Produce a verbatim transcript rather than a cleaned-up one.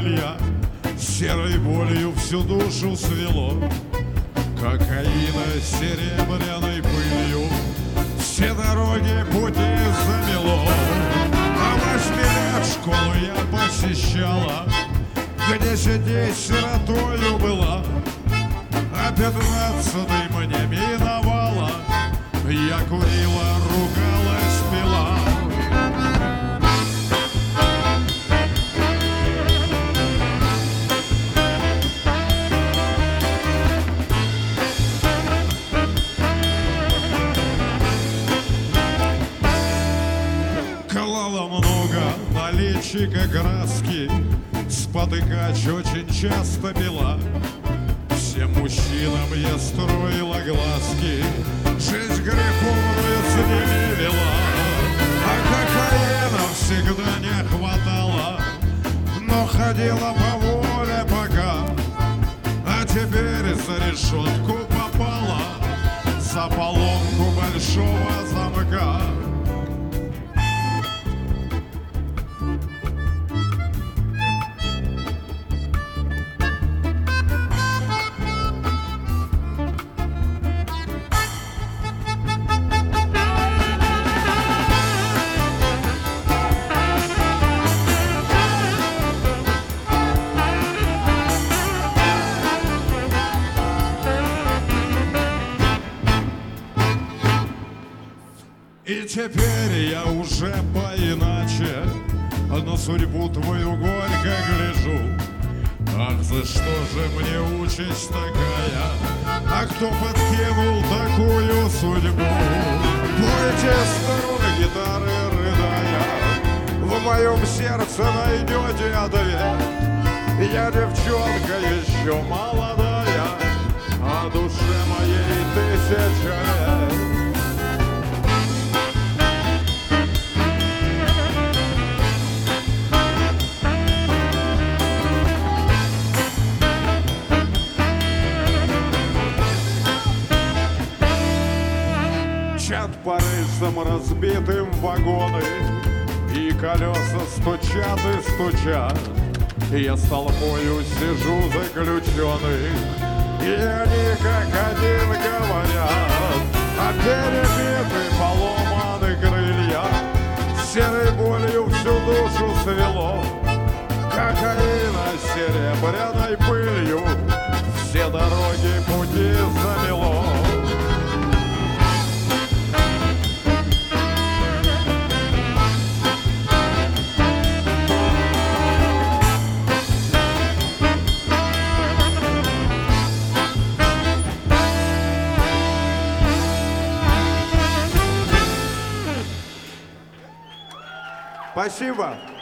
крылья, серой болью всю душу свело. Кокаина серебряной пылью все дороги пути замело. А восьми лет школу я посещала, где сидеть сиротою была, а пятнадцатый мне миновала, я курила, ругалась, пила. Клала много на личико краски, спотыкач очень часто пила. Всем мужчинам я строила глазки, жизнь греховную с ними вела. А кокаина всегда не хватало, но ходила по воле пока. А теперь за решетку попала, за поломку большого замка. И теперь я уже поиначе на судьбу твою горько гляжу. Ах, за что же мне участь такая? А кто подкинул такую судьбу? Пойте струны гитары, рыдая, в моем сердце найдете ответ. Я девчонка еще молодая, а душе моей тысяча лет. Чат по рельсам разбитым вагоны, и колеса стучат и стучат. Я с толпою сижу заключенный, и они как один говорят. А перебиты поломаны крылья, серой болью всю душу свело. Кокаина серебряной пылью все дороги пути замело. Спасибо.